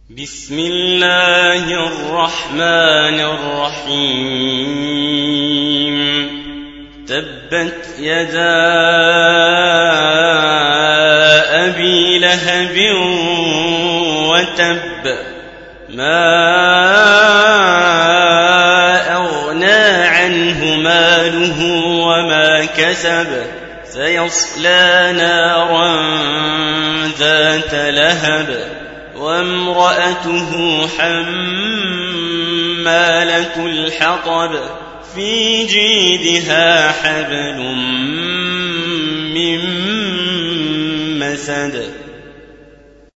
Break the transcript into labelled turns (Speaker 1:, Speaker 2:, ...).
Speaker 1: بسم الله الرحمن الرحيم. تبت يدا أبي لهب وتب، ما أغنى عنه ماله وما كسب، سيصلى نارا ذات لهب، وامرأته حمالة الحطب، في جيدها حبل من مسد.